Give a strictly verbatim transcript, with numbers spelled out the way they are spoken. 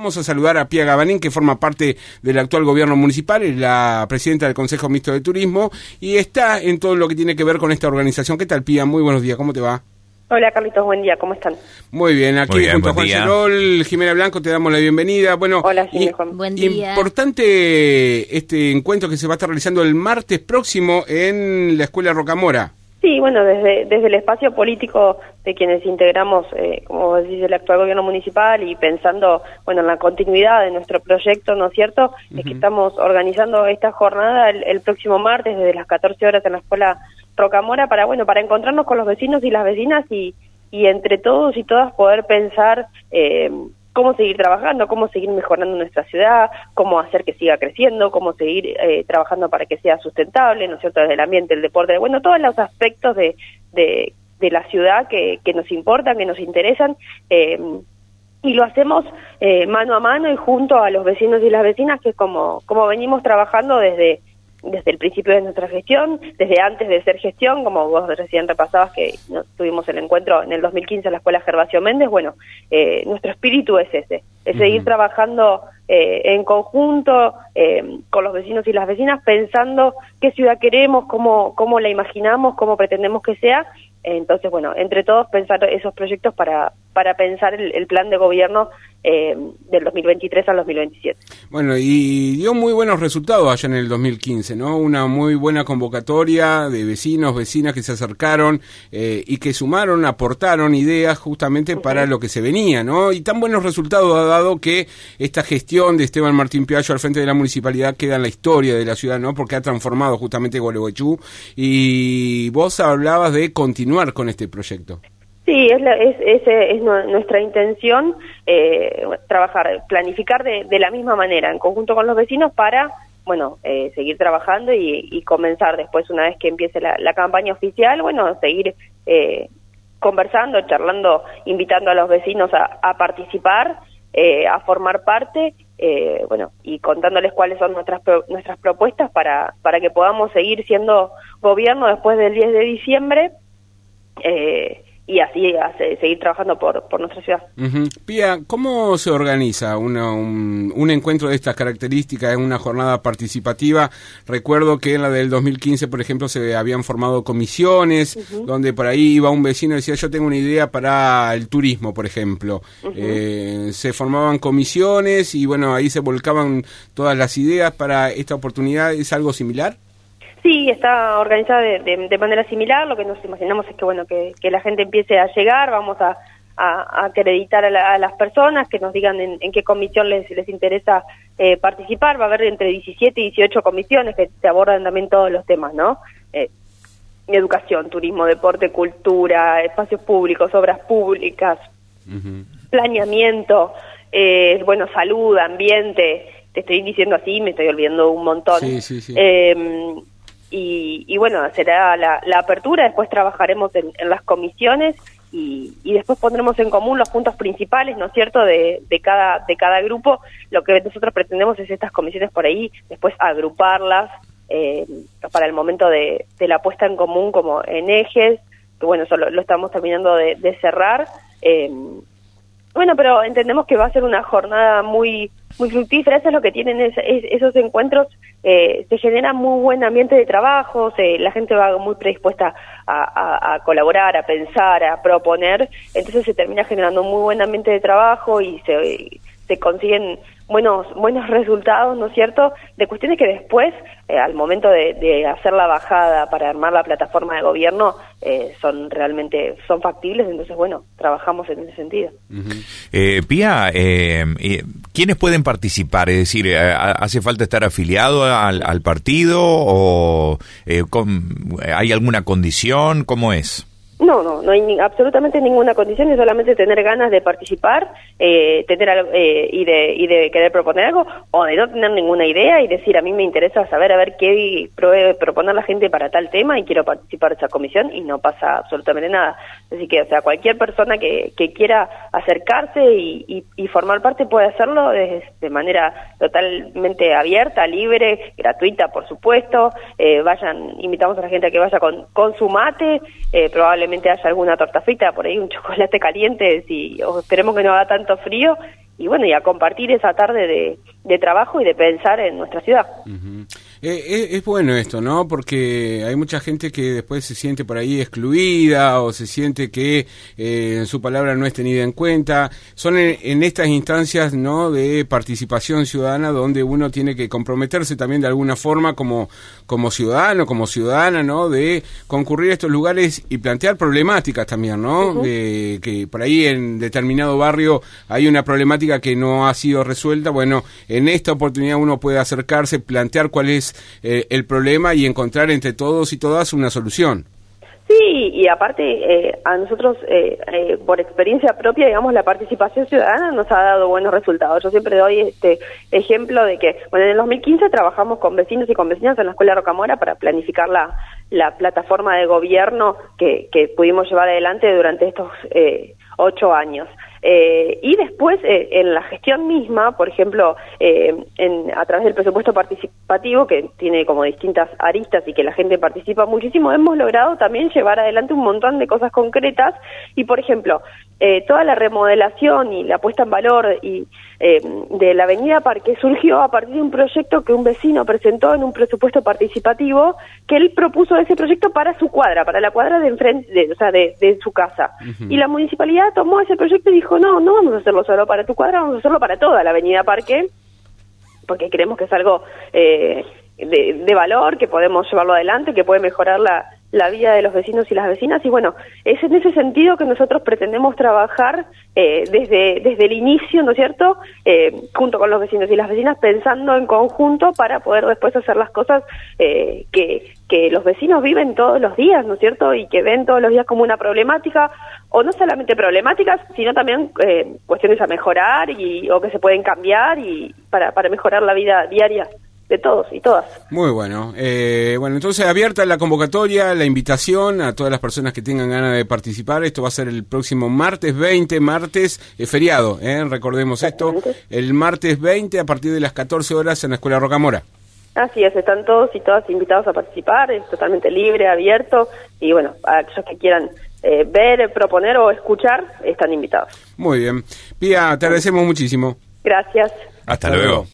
Vamos a saludar a Pía Gabanin, que forma parte del actual gobierno municipal, es la presidenta del Consejo Mixto de Turismo y está en todo lo que tiene que ver con esta organización. ¿Qué tal, Pía? Muy buenos días, ¿cómo te va? Hola, Carlitos, buen día, ¿cómo están? Muy bien, aquí Muy bien, junto a Juan día. Cerol, Jimena Blanco, te damos la bienvenida. Bueno, Hola, sí, y, Juan. Buen día. Importante este encuentro que se va a estar realizando el martes próximo en la Escuela Rocamora. Sí, bueno, desde desde el espacio político de quienes integramos, eh, como decís, el actual gobierno municipal y pensando, bueno, en la continuidad de nuestro proyecto, ¿no es cierto?, uh-huh. Es que estamos organizando esta jornada el, el próximo martes desde las catorce horas en la Escuela Rocamora para, bueno, para encontrarnos con los vecinos y las vecinas y, y entre todos y todas poder pensar eh, cómo seguir trabajando, cómo seguir mejorando nuestra ciudad, cómo hacer que siga creciendo, cómo seguir eh, trabajando para que sea sustentable, ¿no es cierto?, desde el ambiente, el deporte, bueno, todos los aspectos de, de, de la ciudad que, que nos importan, que nos interesan, eh, y lo hacemos eh, mano a mano y junto a los vecinos y las vecinas, que es como, como venimos trabajando desde desde el principio de nuestra gestión, desde antes de ser gestión, como vos recién repasabas que ¿no? tuvimos el encuentro en el dos mil quince en la Escuela Gervasio Méndez. Bueno, eh, nuestro espíritu es ese, es seguir uh-huh. trabajando eh, en conjunto eh, con los vecinos y las vecinas, pensando qué ciudad queremos, cómo, cómo la imaginamos, cómo pretendemos que sea. Entonces, bueno, entre todos pensar esos proyectos para, para pensar el, el plan de gobierno eh, del dos mil veintitrés al dos mil veintisiete. Bueno, y dio muy buenos resultados allá en el dos mil quince, ¿no? Una muy buena convocatoria de vecinos, vecinas que se acercaron eh, y que sumaron, aportaron ideas justamente uh-huh. para lo que se venía, ¿no? Y tan buenos resultados ha dado que esta gestión de Esteban Martín Piaggio al frente de la municipalidad queda en la historia de la ciudad, ¿no? Porque ha transformado justamente Gualeguaychú, y vos hablabas de continuar con este proyecto. Sí, es, la, es, es, es nuestra intención eh, trabajar, planificar de, de la misma manera, en conjunto con los vecinos para, bueno, eh, seguir trabajando y, y comenzar después, una vez que empiece la, la campaña oficial, bueno, seguir eh, conversando, charlando, invitando a los vecinos a, a participar, eh, a formar parte, eh, bueno, y contándoles cuáles son nuestras pro, nuestras propuestas para, para que podamos seguir siendo gobierno después del diez de diciembre, Eh, y así hace, seguir trabajando por, por nuestra ciudad. Uh-huh. Pía, ¿cómo se organiza una, un, un encuentro de estas características en una jornada participativa? Recuerdo que en la del dos mil quince, por ejemplo, se habían formado comisiones, uh-huh. donde por ahí iba un vecino y decía, yo tengo una idea para el turismo, por ejemplo. Uh-huh. Eh, se formaban comisiones y bueno, ahí se volcaban todas las ideas para esta oportunidad. ¿Es algo similar? Sí, está organizada de, de, de manera similar. Lo que nos imaginamos es que bueno que, que la gente empiece a llegar, vamos a, a, a acreditar a, la, a las personas, que nos digan en, en qué comisión les, les interesa eh, participar. Va a haber entre diecisiete y dieciocho comisiones que se abordan también todos los temas, ¿no? Eh, educación, turismo, deporte, cultura, espacios públicos, obras públicas, uh-huh. planeamiento, eh, bueno, salud, ambiente. Te estoy diciendo así, me estoy olvidando un montón. Sí, sí, sí. Eh, Y, y bueno, será la, la apertura, después trabajaremos en, en las comisiones y, y después pondremos en común los puntos principales, ¿no es cierto?, de, de cada de cada grupo. Lo que nosotros pretendemos es estas comisiones por ahí, después agruparlas eh, para el momento de, de la puesta en común como en ejes, que bueno, eso lo, lo estamos terminando de, de cerrar. Eh, bueno, pero entendemos que va a ser una jornada muy muy fructífera. Eso es lo que tienen es, es, esos encuentros. Eh, se genera muy buen ambiente de trabajo, se, la gente va muy predispuesta a, a, a colaborar, a pensar, a proponer, entonces se termina generando un muy buen ambiente de trabajo y se, se consiguen buenos buenos resultados, ¿no es cierto?, de cuestiones que después, eh, al momento de, de hacer la bajada para armar la plataforma de gobierno, eh, son realmente son factibles. Entonces, bueno, trabajamos en ese sentido. Uh-huh. eh, Pía, eh, eh, ¿quiénes pueden participar? Es decir, ¿hace falta estar afiliado al, al partido o eh, con, hay alguna condición? ¿Cómo es? No, no, no hay ni, absolutamente ninguna condición, es solamente tener ganas de participar, eh, tener eh, y de y de querer proponer algo, o de no tener ninguna idea y decir, a mí me interesa saber a ver qué puede proponer la gente para tal tema y quiero participar de esa comisión, y no pasa absolutamente nada. Así que, o sea, cualquier persona que, que quiera acercarse y, y, y formar parte puede hacerlo de, de manera totalmente abierta, libre, gratuita, por supuesto. Eh, vayan, invitamos a la gente a que vaya con, con su mate, eh, probablemente haya alguna torta frita, por ahí un chocolate caliente, si, o esperemos que no haga tanto frío, y bueno, y a compartir esa tarde de, de trabajo y de pensar en nuestra ciudad. Uh-huh. Eh, es, es bueno esto, ¿no? Porque hay mucha gente que después se siente por ahí excluida o se siente que eh, su palabra no es tenida en cuenta. Son en, en estas instancias, ¿no?, de participación ciudadana donde uno tiene que comprometerse también de alguna forma como, como ciudadano, como ciudadana, ¿no?, de concurrir a estos lugares y plantear problemáticas también, ¿no? Uh-huh. De, que por ahí en determinado barrio hay una problemática que no ha sido resuelta. Bueno, en esta oportunidad uno puede acercarse, plantear cuál es Eh, el problema y encontrar entre todos y todas una solución. Sí, y aparte eh, a nosotros, eh, eh, por experiencia propia, digamos, la participación ciudadana nos ha dado buenos resultados. Yo siempre doy este ejemplo de que, bueno, en el dos mil quince trabajamos con vecinos y con vecinas en la Escuela Rocamora para planificar la, la plataforma de gobierno que, que pudimos llevar adelante durante estos eh, ocho años. Eh, y después, eh, en la gestión misma, por ejemplo, eh, en, a través del presupuesto participativo, que tiene como distintas aristas y que la gente participa muchísimo, hemos logrado también llevar adelante un montón de cosas concretas. Y, por ejemplo, eh, toda la remodelación y la puesta en valor y eh, de la avenida Parque surgió a partir de un proyecto que un vecino presentó en un presupuesto participativo, que él propuso ese proyecto para su cuadra, para la cuadra de enfrente, de, o sea, de, de su casa. Uh-huh. Y la municipalidad tomó ese proyecto y dijo, no, no vamos a hacerlo solo para tu cuadra, vamos a hacerlo para toda la avenida Parque, porque creemos que es algo eh, de, de valor, que podemos llevarlo adelante, que puede mejorar la, la vida de los vecinos y las vecinas. Y bueno, es en ese sentido que nosotros pretendemos trabajar eh, desde, desde el inicio, ¿no es cierto?, eh, junto con los vecinos y las vecinas, pensando en conjunto para poder después hacer las cosas eh, que, que los vecinos viven todos los días, ¿no es cierto?, y que ven todos los días como una problemática, o no solamente problemáticas, sino también eh, cuestiones a mejorar y o que se pueden cambiar y para, para mejorar la vida diaria de todos y todas. Muy bueno. Eh, bueno, entonces abierta la convocatoria, la invitación a todas las personas que tengan ganas de participar. Esto va a ser el próximo martes veinte, martes eh, feriado, ¿eh? Recordemos esto, el martes veinte a partir de las catorce horas en la Escuela Rocamora. Así es, están todos y todas invitados a participar, es totalmente libre, abierto, y bueno, a aquellos que quieran eh, ver, proponer o escuchar, están invitados. Muy bien. Pía, te agradecemos muchísimo. Gracias. Hasta luego.